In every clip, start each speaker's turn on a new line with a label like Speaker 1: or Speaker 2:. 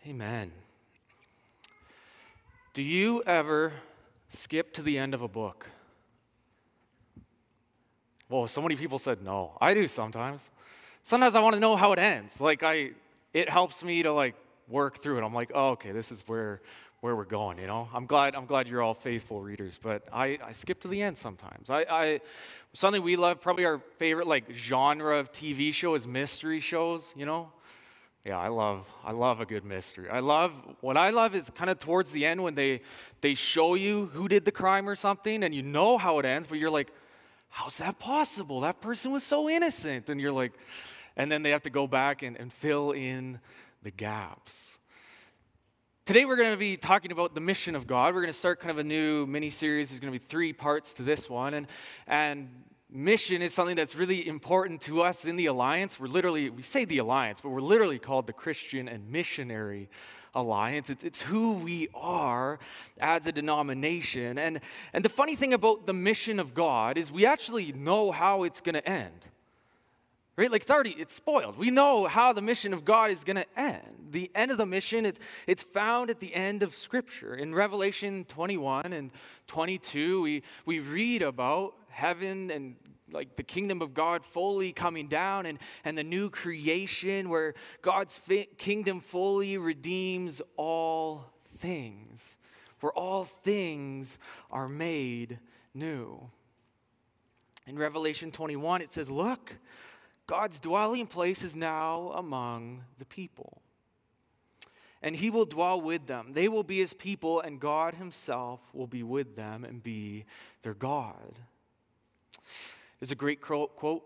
Speaker 1: Amen. Do you ever skip to the end of a book? Whoa, so many people said no. I do sometimes. Sometimes I want to know how it ends. It helps me to work through it. I'm like, oh, okay, this is where we're going. I'm glad you're all faithful readers, but I skip to the end sometimes. Something we love, probably our favorite genre of TV show is mystery shows. Yeah, I love a good mystery. What I love is kind of towards the end when they show you who did the crime or something, and you know how it ends, but you're like, how's that possible? That person was so innocent. And you're like, and then they have to go back and fill in the gaps. Today we're going to be talking about the mission of God. We're going to start kind of a new mini-series. There's going to be 3 parts to this one. And mission is something that's really important to us in the Alliance. We say the Alliance, but we're literally called the Christian and Missionary Alliance. It's who we are as a denomination. And the funny thing about the mission of God is we actually know how it's going to end. Right? It's spoiled. We know how the mission of God is going to end. The end of the mission, it's found at the end of Scripture. In Revelation 21 and 22, we read about heaven and the kingdom of God fully coming down and the new creation where God's kingdom fully redeems all things, where all things are made new. In Revelation 21, it says, look, God's dwelling place is now among the people, and he will dwell with them. They will be his people, and God himself will be with them and be their God. There's a great quote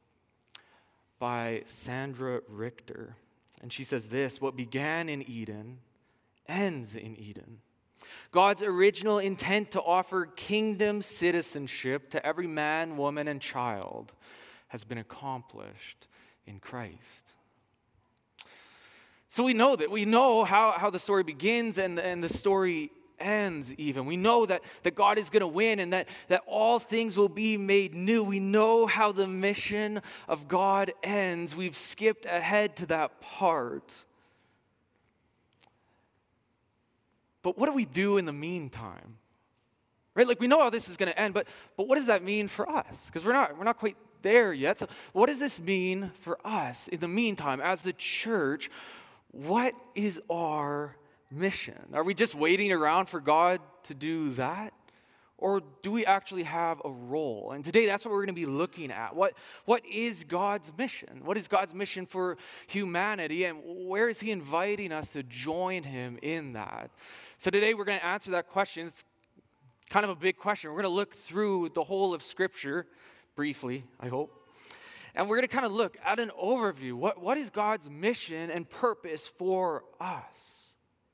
Speaker 1: by Sandra Richter, and she says this: what began in Eden ends in Eden. God's original intent to offer kingdom citizenship to every man, woman, and child has been accomplished in Christ. So we know how the story begins and the story ends even. We know that God is going to win and that all things will be made new. We know how the mission of God ends. We've skipped ahead to that part. But what do we do in the meantime? Right? We know how this is going to end, but what does that mean for us? Because we're not quite there yet. So what does this mean for us in the meantime as the church? What is our mission? Are we just waiting around for God to do that? Or do we actually have a role? And today that's what we're going to be looking at. What is God's mission? What is God's mission for humanity? And where is he inviting us to join him in that? So today we're going to answer that question. It's kind of a big question. We're going to look through the whole of Scripture briefly, I hope. And we're going to kind of look at an overview. What is God's mission and purpose for us?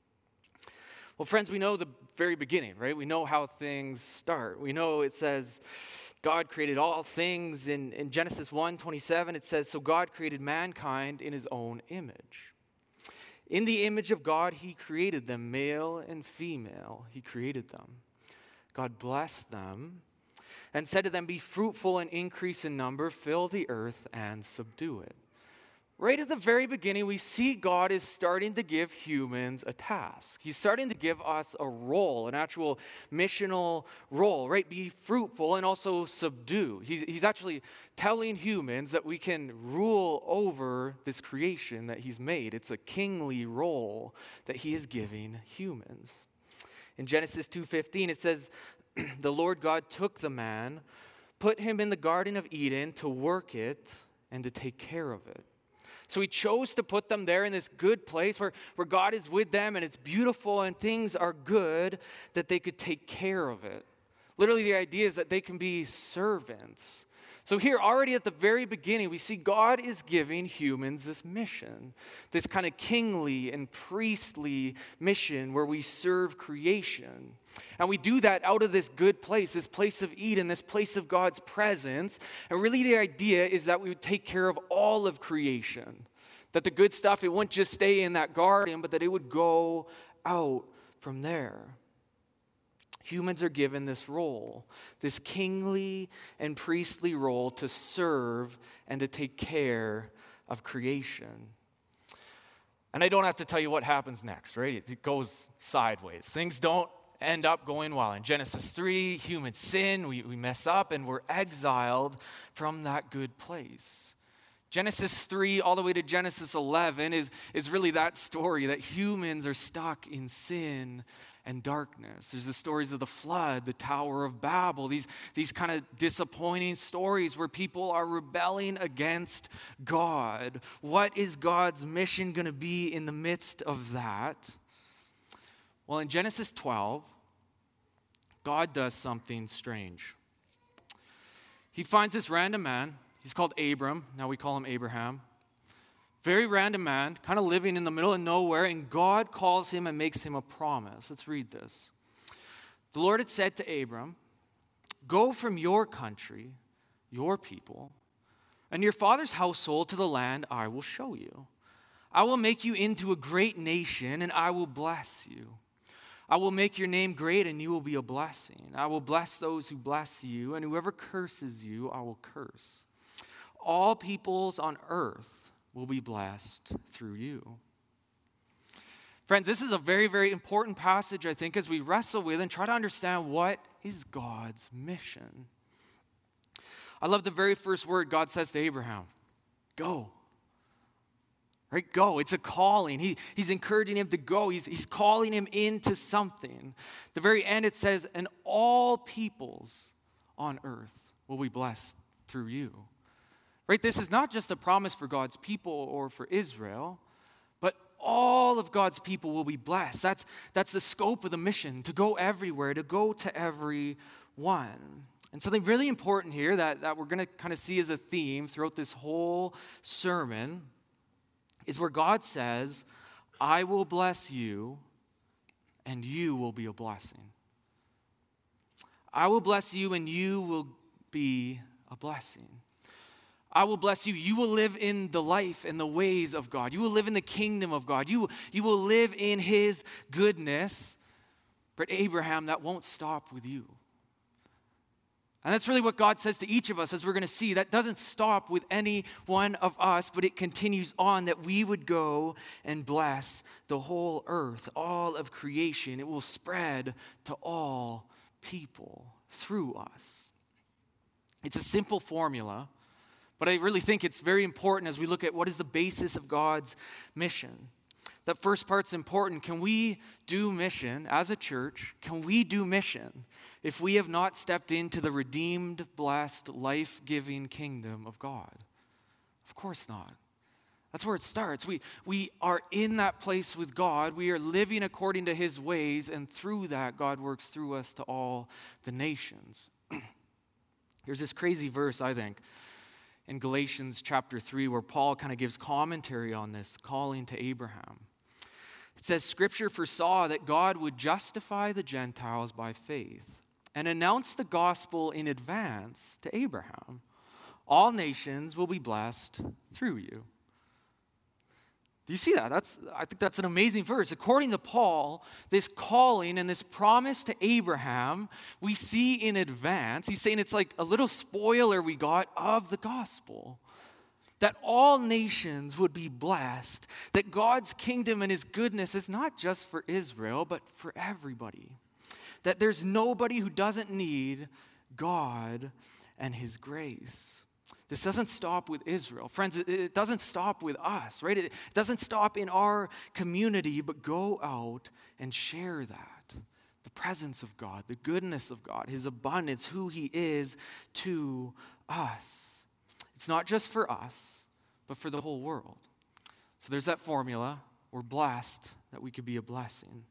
Speaker 1: Well, friends, we know the very beginning, right? We know how things start. We know it says God created all things. In Genesis 1:27, it says, so God created mankind in his own image. In the image of God, he created them, male and female. He created them. God blessed them and said to them, be fruitful and increase in number, fill the earth and subdue it. Right at the very beginning, we see God is starting to give humans a task. He's starting to give us a role, an actual missional role, right? Be fruitful and also subdue. He's actually telling humans that we can rule over this creation that he's made. It's a kingly role that he is giving humans. In Genesis 2:15, it says, the Lord God took the man, put him in the Garden of Eden to work it and to take care of it. So he chose to put them there in this good place where God is with them and it's beautiful and things are good, that they could take care of it. Literally, the idea is that they can be servants. So here, already at the very beginning, we see God is giving humans this mission, this kind of kingly and priestly mission where we serve creation. And we do that out of this good place, this place of Eden, this place of God's presence. And really the idea is that we would take care of all of creation, that the good stuff, it wouldn't just stay in that garden, but that it would go out from there. Humans are given this role, this kingly and priestly role to serve and to take care of creation. And I don't have to tell you what happens next, right? It goes sideways. Things don't end up going well. In Genesis 3, human sin, we mess up, and we're exiled from that good place. Genesis 3 all the way to Genesis 11 is really that story that humans are stuck in sin and darkness. There's the stories of the flood, the Tower of Babel, these kind of disappointing stories where people are rebelling against God. What is God's mission going to be in the midst of that? Well, in Genesis 12, God does something strange. He finds this random man. He's called Abram. Now we call him Abraham. Very random man, kind of living in the middle of nowhere, and God calls him and makes him a promise. Let's read this. The Lord had said to Abram, "Go from your country, your people, and your father's household to the land I will show you. I will make you into a great nation, and I will bless you. I will make your name great, and you will be a blessing. I will bless those who bless you, and whoever curses you, I will curse. All peoples on earth will be blessed through you." Friends, this is a very, very important passage, I think, as we wrestle with and try to understand what is God's mission. I love the very first word God says to Abraham, go. Right, go. It's a calling. He's encouraging him to go. He's calling him into something. The very end it says, "And all peoples on earth will be blessed through you." Right? This is not just a promise for God's people or for Israel, but all of God's people will be blessed. That's the scope of the mission, to go everywhere, to go to everyone. And something really important here that we're going to kind of see as a theme throughout this whole sermon is where God says, "I will bless you, and you will be a blessing." I will bless you, and you will be a blessing. I will bless you. You will live in the life and the ways of God. You will live in the kingdom of God. You will live in His goodness. But Abraham, that won't stop with you. And that's really what God says to each of us, as we're going to see. That doesn't stop with any one of us, but it continues on, that we would go and bless the whole earth, all of creation. It will spread to all people through us. It's a simple formula, but I really think it's very important as we look at what is the basis of God's mission. That first part's important. Can we do mission as a church? Can we do mission if we have not stepped into the redeemed, blessed, life-giving kingdom of God? Of course not. That's where it starts. We are in that place with God. We are living according to His ways, and through that, God works through us to all the nations. There's this crazy verse, I think, in Galatians chapter 3, where Paul kind of gives commentary on this calling to Abraham. It says, "Scripture foresaw that God would justify the Gentiles by faith and announce the gospel in advance to Abraham. All nations will be blessed through you." Do you see that? I think that's an amazing verse. According to Paul, this calling and this promise to Abraham, we see in advance. He's saying it's like a little spoiler we got of the gospel. That all nations would be blessed. That God's kingdom and His goodness is not just for Israel, but for everybody. That there's nobody who doesn't need God and His grace. This doesn't stop with Israel. Friends, it doesn't stop with us, right? It doesn't stop in our community, but go out and share that. The presence of God, the goodness of God, His abundance, who He is to us. It's not just for us, but for the whole world. So there's that formula. We're blessed that we could be a blessing.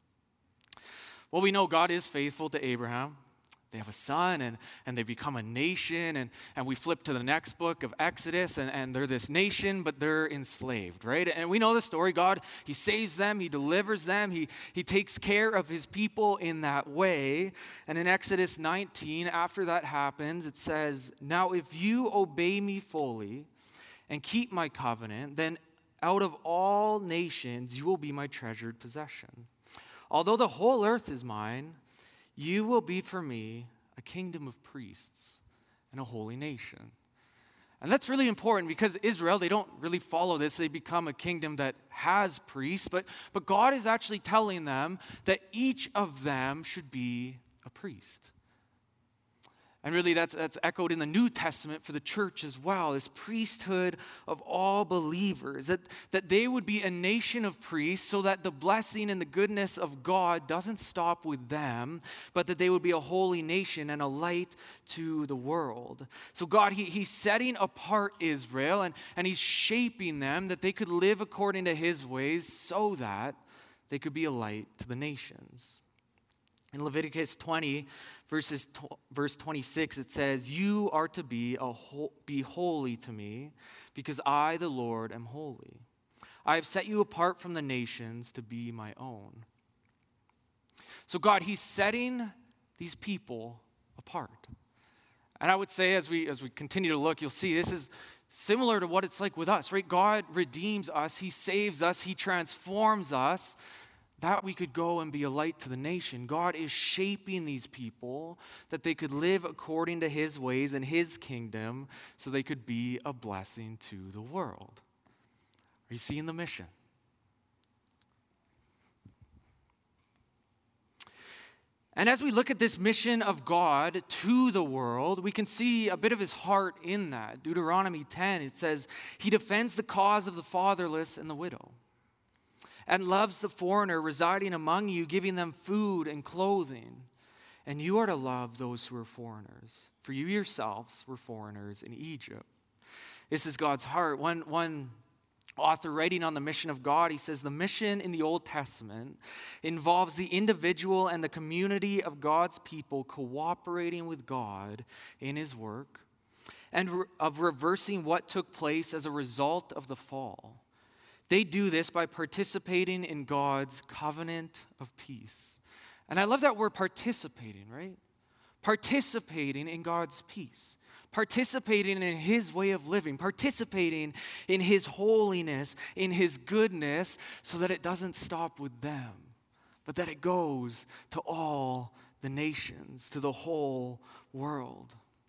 Speaker 1: Well, we know God is faithful to Abraham. They have a son, and they become a nation, and we flip to the next book of Exodus, and they're this nation, but they're enslaved, right? And we know the story. God, He saves them, He delivers them, He takes care of His people in that way. And in Exodus 19, after that happens, it says, "Now if you obey me fully and keep my covenant, then out of all nations you will be my treasured possession. Although the whole earth is mine, you will be for me a kingdom of priests and a holy nation." And that's really important because Israel, they don't really follow this. They become a kingdom that has priests, but God is actually telling them that each of them should be a priest. And really that's echoed in the New Testament for the church as well, this priesthood of all believers, that they would be a nation of priests so that the blessing and the goodness of God doesn't stop with them, but that they would be a holy nation and a light to the world. So God, He's setting apart Israel and He's shaping them that they could live according to His ways so that they could be a light to the nations. In Leviticus 20, verse 26, it says, "You are to be holy to me, because I, the Lord, am holy. I have set you apart from the nations to be my own." So God, He's setting these people apart. And I would say as we continue to look, you'll see this is similar to what it's like with us, right? God redeems us, He saves us, He transforms us, that we could go and be a light to the nation. God is shaping these people that they could live according to His ways and His kingdom so they could be a blessing to the world. Are you seeing the mission? And as we look at this mission of God to the world, we can see a bit of His heart in that. Deuteronomy 10, it says, He defends the cause of the fatherless and the widow, and loves the foreigner residing among you, giving them food and clothing. And you are to love those who are foreigners, for you yourselves were foreigners in Egypt. This is God's heart. One author writing on the mission of God, he says, the mission in the Old Testament involves the individual and the community of God's people cooperating with God in His work and of reversing what took place as a result of the fall. They do this by participating in God's covenant of peace. And I love that word participating, right? Participating in God's peace. Participating in His way of living. Participating in His holiness, in His goodness, so that it doesn't stop with them, but that it goes to all the nations, to the whole world.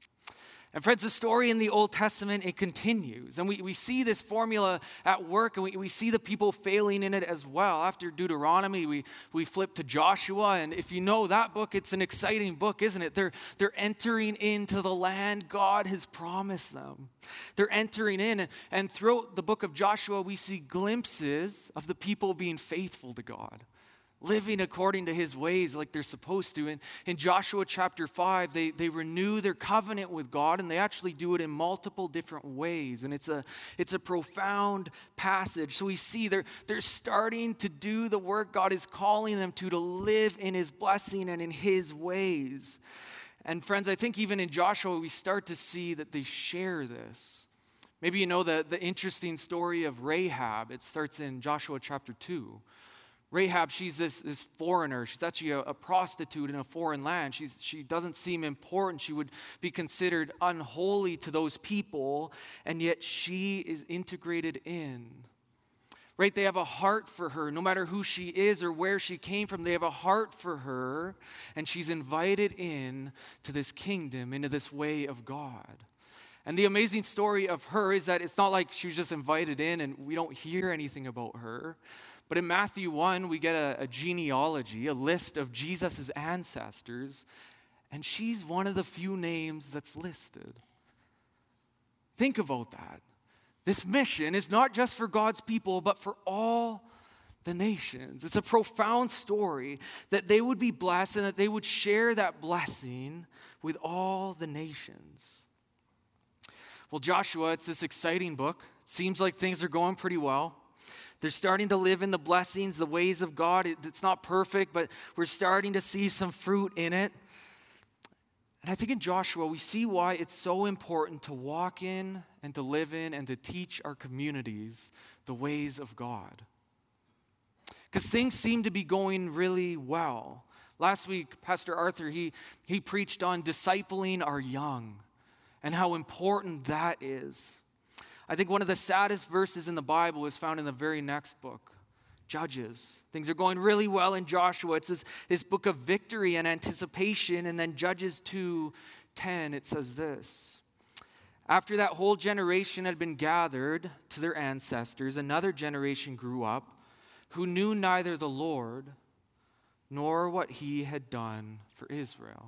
Speaker 1: And friends, the story in the Old Testament, it continues. And we see this formula at work, and we see the people failing in it as well. After Deuteronomy, we flip to Joshua. And if you know that book, it's an exciting book, isn't it? They're entering into the land God has promised them. They're entering in. And throughout the book of Joshua, we see glimpses of the people being faithful to God, living according to His ways like they're supposed to. In Joshua chapter 5, they renew their covenant with God, and they actually do it in multiple different ways. And it's a profound passage. So we see they're starting to do the work God is calling them to live in His blessing and in His ways. And friends, I think even in Joshua, we start to see that they share this. Maybe you know the interesting story of Rahab. It starts in Joshua chapter 2. Rahab, she's this foreigner. She's actually a prostitute in a foreign land. She doesn't seem important. She would be considered unholy to those people, and yet she is integrated in. Right? They have a heart for her. No matter who she is or where she came from, they have a heart for her, and she's invited in to this kingdom, into this way of God. And the amazing story of her is that it's not like she was just invited in and we don't hear anything about her. But in Matthew 1, we get a genealogy, a list of Jesus' ancestors, and she's one of the few names that's listed. Think about that. This mission is not just for God's people, but for all the nations. It's a profound story that they would be blessed and that they would share that blessing with all the nations. Well, Joshua, it's this exciting book. It seems like things are going pretty well. They're starting to live in the blessings, the ways of God. It's not perfect, but we're starting to see some fruit in it. And I think in Joshua, we see why it's so important to walk in and to live in and to teach our communities the ways of God. Because things seem to be going really well. Last week, Pastor Arthur, he preached on discipling our young and how important that is. I think one of the saddest verses in the Bible is found in the very next book, Judges. Things are going really well in Joshua. It's this book of victory and anticipation. And then Judges 2:10, it says this. After that whole generation had been gathered to their ancestors, another generation grew up who knew neither the Lord nor what he had done for Israel.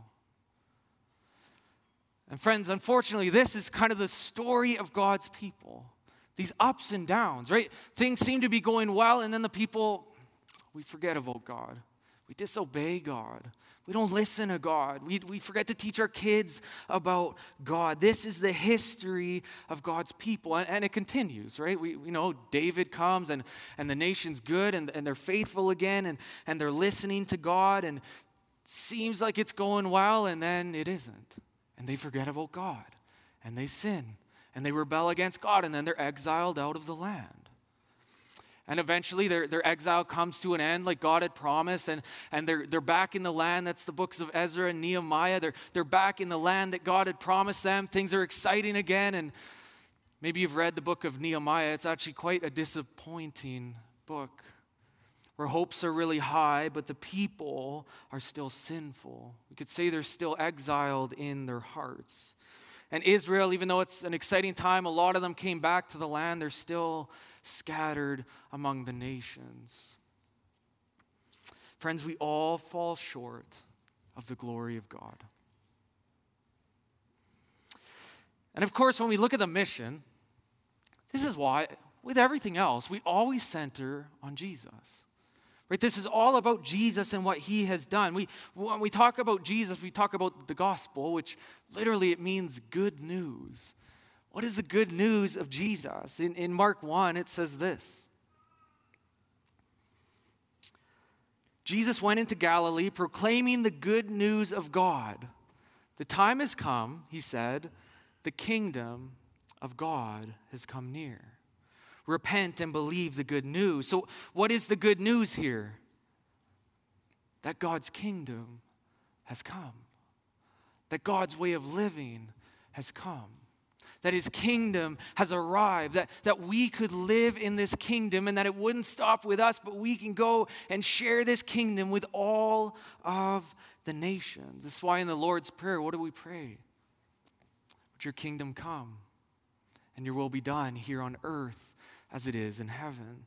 Speaker 1: And friends, unfortunately, this is kind of the story of God's people. These ups and downs, right? Things seem to be going well, and then the people, we forget about God. We disobey God. We don't listen to God. We forget to teach our kids about God. This is the history of God's people. And it continues, right? We know David comes and the nation's good and they're faithful again and they're listening to God and seems like it's going well and then it isn't. And they forget about God and they sin and they rebel against God and then they're exiled out of the land. And eventually their exile comes to an end like God had promised, and they're back in the land. That's the books of Ezra and Nehemiah. They're back in the land that God had promised them. Things are exciting again, and maybe you've read the book of Nehemiah. It's actually quite a disappointing book where hopes are really high, but the people are still sinful. We could say they're still exiled in their hearts. And Israel, even though it's an exciting time, a lot of them came back to the land. They're still scattered among the nations. Friends, we all fall short of the glory of God. And of course, when we look at the mission, this is why, with everything else, we always center on Jesus. Right? This is all about Jesus and what he has done. When we talk about Jesus, we talk about the gospel, which literally it means good news. What is the good news of Jesus? In Mark 1, it says this. Jesus went into Galilee proclaiming the good news of God. The time has come, he said, the kingdom of God has come near. Repent and believe the good news. So what is the good news here? That God's kingdom has come. That God's way of living has come. That his kingdom has arrived. That we could live in this kingdom and that it wouldn't stop with us, but we can go and share this kingdom with all of the nations. This is why in the Lord's Prayer, what do we pray? Would your kingdom come and your will be done here on earth as it is in heaven.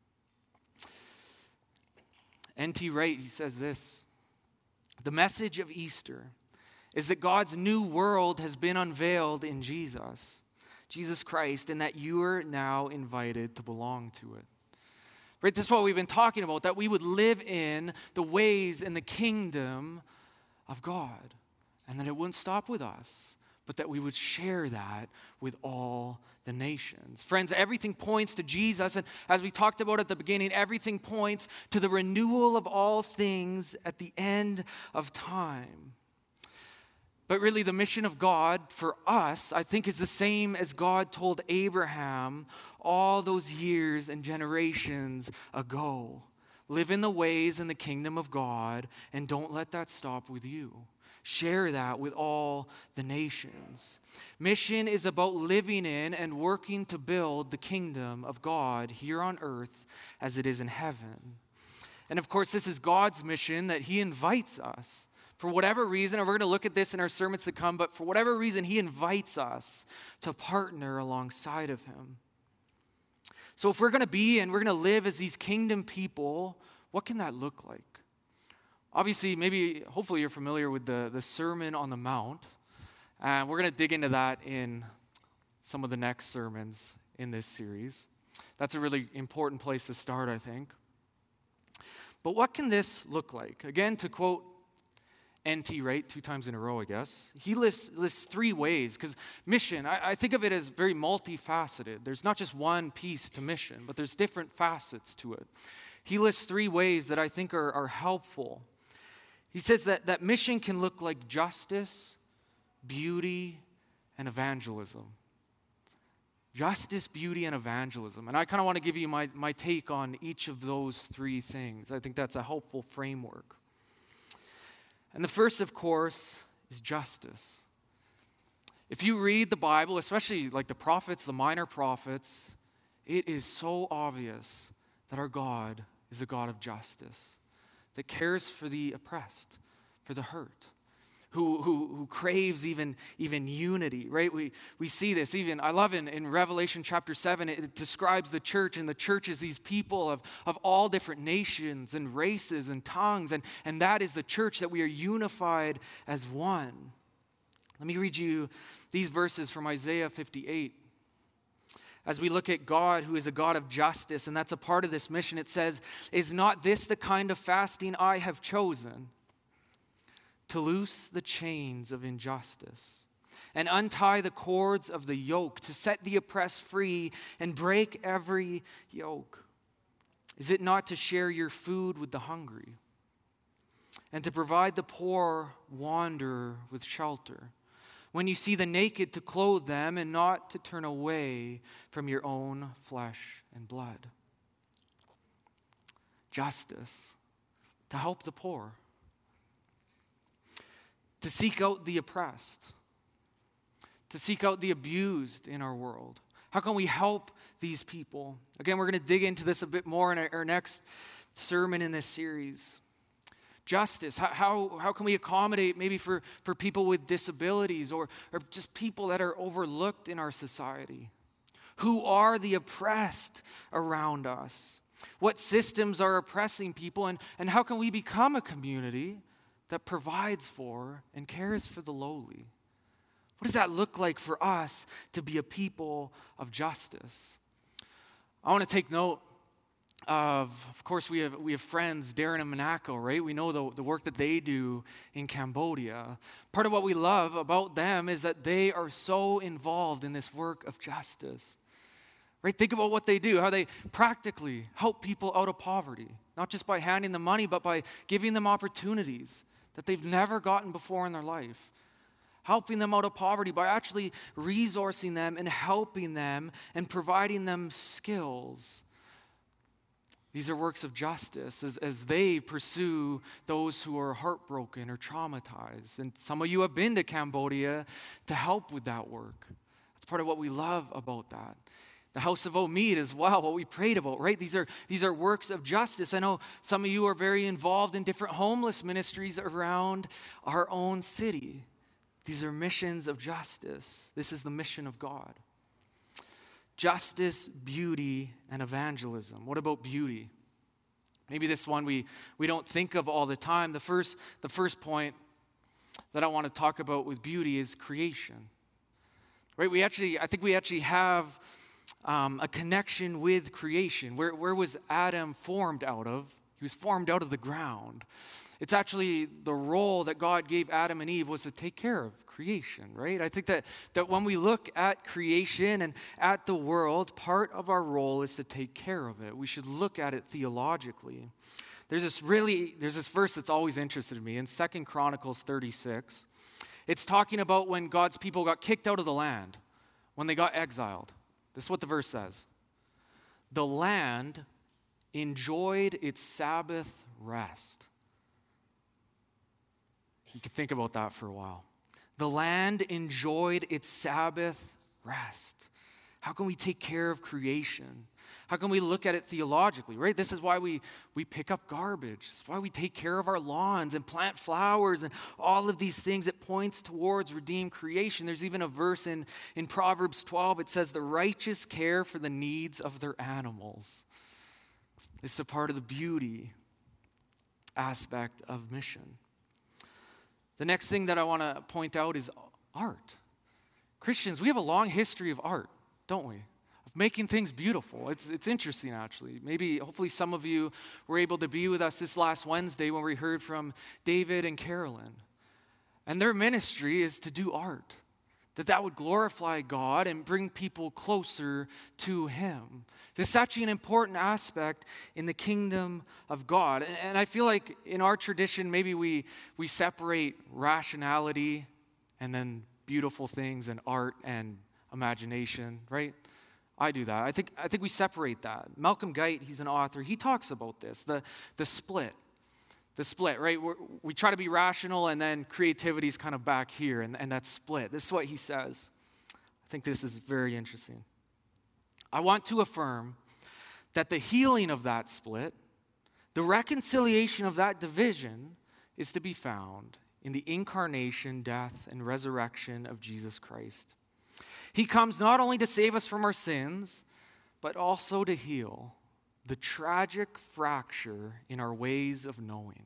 Speaker 1: N.T. Wright, he says this, the message of Easter is that God's new world has been unveiled in Jesus Christ, and that you are now invited to belong to it. Right, this is what we've been talking about, that we would live in the ways and the kingdom of God, and that it wouldn't stop with us, but that we would share that with all the nations. Friends, everything points to Jesus, and as we talked about at the beginning, everything points to the renewal of all things at the end of time. But really, the mission of God for us, I think, is the same as God told Abraham all those years and generations ago. Live in the ways and the kingdom of God, and don't let that stop with you. Share that with all the nations. Mission is about living in and working to build the kingdom of God here on earth as it is in heaven. And of course, this is God's mission that he invites us. For whatever reason, and we're going to look at this in our sermons to come, but for whatever reason, he invites us to partner alongside of him. So if we're going to be and we're going to live as these kingdom people, what can that look like? Obviously, hopefully you're familiar with the Sermon on the Mount. And we're going to dig into that in some of the next sermons in this series. That's a really important place to start, I think. But what can this look like? Again, to quote N.T. Wright 2 times in a row, I guess, he lists 3 ways, because mission, I think of it as very multifaceted. There's not just one piece to mission, but there's different facets to it. He lists 3 ways that I think are helpful. He says that mission can look like justice, beauty, and evangelism. Justice, beauty, and evangelism. And I kind of want to give you my take on each of those 3 things. I think that's a helpful framework. And the first, of course, is justice. If you read the Bible, especially like the prophets, the minor prophets, it is so obvious that our God is a God of justice, that cares for the oppressed, for the hurt, who craves even unity, right? We see this even, I love in Revelation chapter 7, it describes the church, and the church is these people of all different nations and races and tongues, and that is the church, that we are unified as one. Let me read you these verses from Isaiah 58. As we look at God, who is a God of justice, and that's a part of this mission, it says, "Is not this the kind of fasting I have chosen? To loose the chains of injustice and untie the cords of the yoke, to set the oppressed free and break every yoke. Is it not to share your food with the hungry and to provide the poor wanderer with shelter? When you see the naked, to clothe them, and not to turn away from your own flesh and blood." Justice, to help the poor, to seek out the oppressed, to seek out the abused in our world. How can we help these people? Again, we're going to dig into this a bit more in our next sermon in this series. Justice, how can we accommodate maybe for people with disabilities or just people that are overlooked in our society? Who are the oppressed around us? What systems are oppressing people, and how can we become a community that provides for and cares for the lowly? What does that look like for us to be a people of justice? I want to take note of course, we have friends, Darren and Monaco, right? We know the work that they do in Cambodia. Part of what we love about them is that they are so involved in this work of justice, right? Think about what they do, how they practically help people out of poverty, not just by handing them money, but by giving them opportunities that they've never gotten before in their life. Helping them out of poverty by actually resourcing them and helping them and providing them skills. These are works of justice as they pursue those who are heartbroken or traumatized. And some of you have been to Cambodia to help with that work. That's part of what we love about that. The House of Omid as well, what we prayed about, right? These are works of justice. I know some of you are very involved in different homeless ministries around our own city. These are missions of justice. This is the mission of God. Justice, beauty, and evangelism. What about beauty? Maybe this one we don't think of all the time. The first point that I want to talk about with beauty is creation. Right? I think we actually have a connection with creation. Where was Adam formed out of? He was formed out of the ground. It's actually the role that God gave Adam and Eve was to take care of creation, right? I think that when we look at creation and at the world, part of our role is to take care of it. We should look at it theologically. There's this verse that's always interested me in 2 Chronicles 36. It's talking about when God's people got kicked out of the land, when they got exiled. This is what the verse says. The land enjoyed its Sabbath rest. You can think about that for a while. The land enjoyed its Sabbath rest. How can we take care of creation? How can we look at it theologically, right? This is why we pick up garbage. This is why we take care of our lawns and plant flowers and all of these things. It points towards redeemed creation. There's even a verse in Proverbs 12. It says, the righteous care for the needs of their animals. This is a part of the beauty aspect of mission. The next thing that I want to point out is art. Christians, we have a long history of art, don't we? Of making things beautiful. It's interesting, actually. Hopefully some of you were able to be with us this last Wednesday when we heard from David and Carolyn. And their ministry is to do art. That would glorify God and bring people closer to Him. This is actually an important aspect in the kingdom of God. And I feel like in our tradition, maybe we separate rationality and then beautiful things and art and imagination, right? I do that. I think we separate that. Malcolm Guite, he's an author, he talks about this, the split. The split, right? We try to be rational and then creativity is kind of back here and that's split. This is what he says. I think this is very interesting. I want to affirm that the healing of that split, the reconciliation of that division is to be found in the incarnation, death, and resurrection of Jesus Christ. He comes not only to save us from our sins, but also to heal the tragic fracture in our ways of knowing.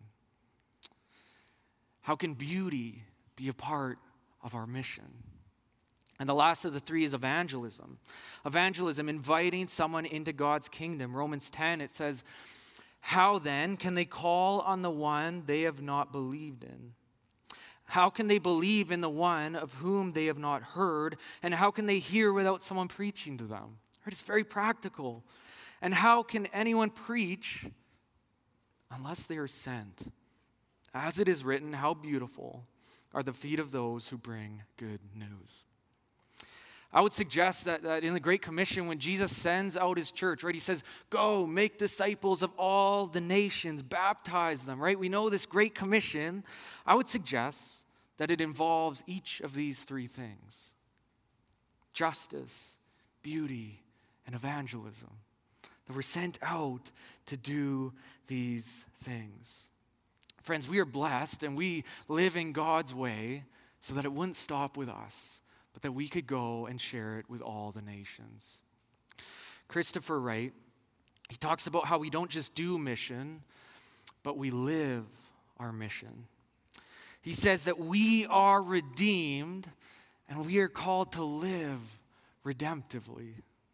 Speaker 1: How can beauty be a part of our mission? And the last of the three is evangelism. Evangelism, inviting someone into God's kingdom. Romans 10, it says, "How then can they call on the one they have not believed in? How can they believe in the one of whom they have not heard? And how can they hear without someone preaching to them?" Right? It's very practical. And how can anyone preach unless they are sent? As it is written, how beautiful are the feet of those who bring good news. I would suggest that in the Great Commission, when Jesus sends out his church, right, he says, "Go, make disciples of all the nations, baptize them," right? We know this Great Commission. I would suggest that it involves each of these three things: justice, beauty, and evangelism. That we're sent out to do these things. Friends, we are blessed and we live in God's way so that it wouldn't stop with us, but that we could go and share it with all the nations. Christopher Wright, he talks about how we don't just do mission, but we live our mission. He says that we are redeemed and we are called to live redemptively.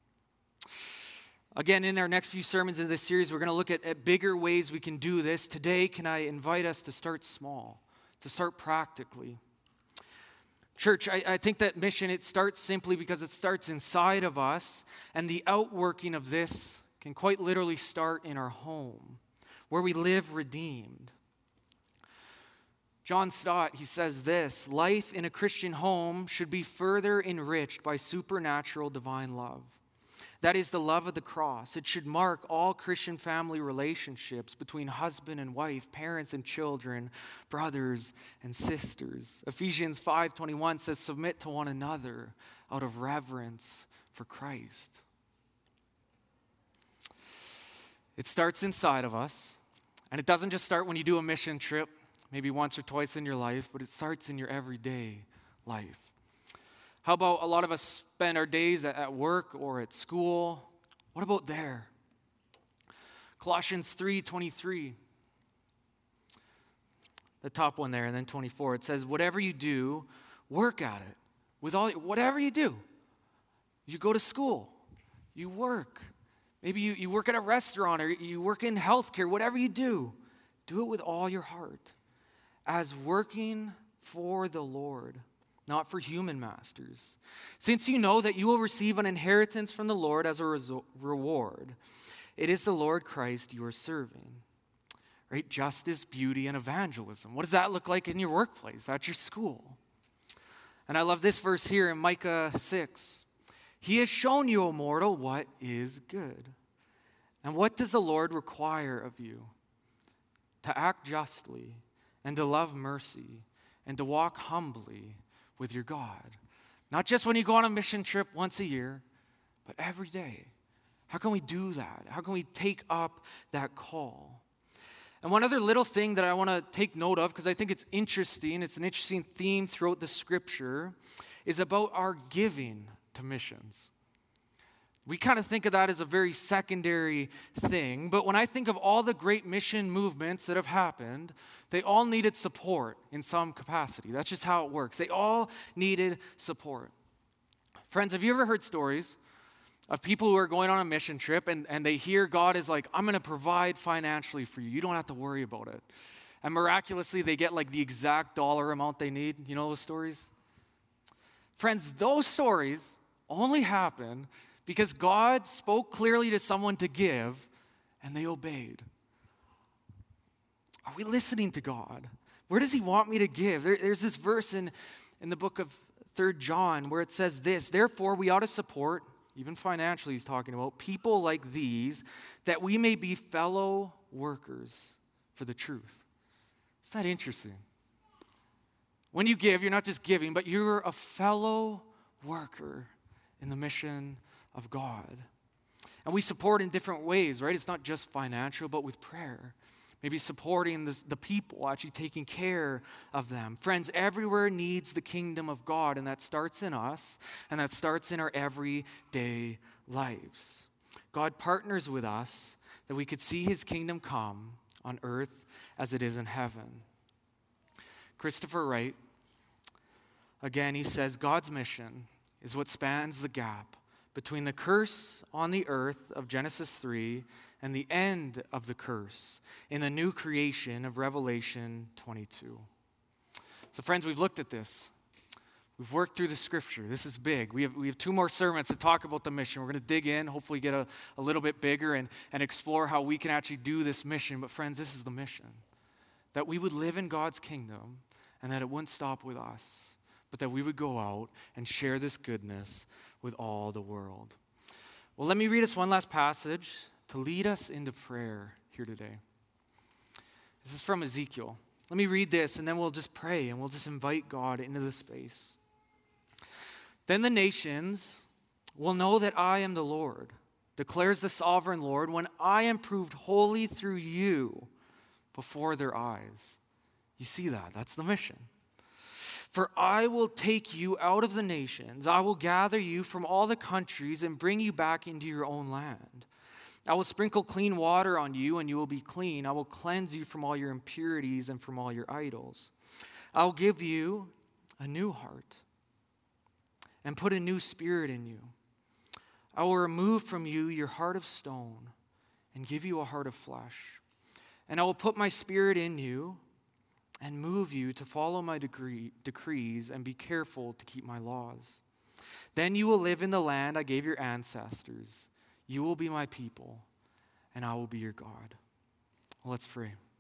Speaker 1: Again, in our next few sermons in this series, we're going to look at bigger ways we can do this. Today, can I invite us to start small, to start practically? Church, I think that mission, it starts simply because it starts inside of us, and the outworking of this can quite literally start in our home, where we live redeemed. John Stott, he says this: "Life in a Christian home should be further enriched by supernatural divine love. That is the love of the cross. It should mark all Christian family relationships between husband and wife, parents and children, brothers and sisters." Ephesians 5:21 says, "Submit to one another out of reverence for Christ." It starts inside of us, and it doesn't just start when you do a mission trip, maybe once or twice in your life, but it starts in your everyday life. How about a lot of us spend our days at work or at school? What about there? Colossians 3:23. The top one there, and then 24. It says, "Whatever you do, work at it. Whatever you do. You go to school. You work. Maybe you work at a restaurant or you work in healthcare. Whatever you do it with all your heart, as working for the Lord, not for human masters, since you know that you will receive an inheritance from the Lord as a reward. It is the Lord Christ you are serving." Right? Justice, beauty, and evangelism. What does that look like in your workplace, at your school? And I love this verse here in Micah 6. "He has shown you, O mortal, what is good. And what does the Lord require of you? To act justly, and to love mercy, and to walk humbly with your God." Not just when you go on a mission trip once a year, but every day. How can we do that? How can we take up that call? And one other little thing that I want to take note of, because I think it's interesting, it's an interesting theme throughout the scripture, is about our giving to missions. We kind of think of that as a very secondary thing, but when I think of all the great mission movements that have happened, they all needed support in some capacity. That's just how it works. They all needed support. Friends, have you ever heard stories of people who are going on a mission trip and they hear God is like, "I'm going to provide financially for you. You don't have to worry about it." And miraculously, they get like the exact dollar amount they need. You know those stories? Friends, those stories only happen because God spoke clearly to someone to give, and they obeyed. Are we listening to God? Where does he want me to give? There's this verse in the book of 3 John where it says this: "Therefore we ought to support," even financially he's talking about, "people like these, that we may be fellow workers for the truth." Isn't that interesting? When you give, you're not just giving, but you're a fellow worker in the mission of God. And we support in different ways, right? It's not just financial, but with prayer. maybe supporting the people, actually taking care of them. Friends, everywhere needs the kingdom of God, and that starts in us, and that starts in our everyday lives. God partners with us that we could see his kingdom come on earth as it is in heaven. Christopher Wright, again, he says, God's mission is what spans the gap between the curse on the earth of Genesis 3 and the end of the curse in the new creation of Revelation 22. So friends, we've looked at this. We've worked through the scripture. This is big. We have 2 more sermons to talk about the mission. We're going to dig in, hopefully get a little bit bigger and explore how we can actually do this mission. But friends, this is the mission. That we would live in God's kingdom and that it wouldn't stop with us, but that we would go out and share this goodness with all the world. Well, let me read us one last passage to lead us into prayer here today. This is from Ezekiel. Let me read this, and then we'll just pray, and we'll just invite God into the space. Then the nations will know that I am the Lord, declares the sovereign Lord, when I am proved holy through you before their eyes. You see that? That's the mission. For I will take you out of the nations. I will gather you from all the countries and bring you back into your own land. I will sprinkle clean water on you, and you will be clean. I will cleanse you from all your impurities and from all your idols. I will give you a new heart and put a new spirit in you. I will remove from you your heart of stone and give you a heart of flesh. And I will put my spirit in you and move you to follow my decrees and be careful to keep my laws. Then you will live in the land I gave your ancestors. You will be my people, and I will be your God. Well, let's pray.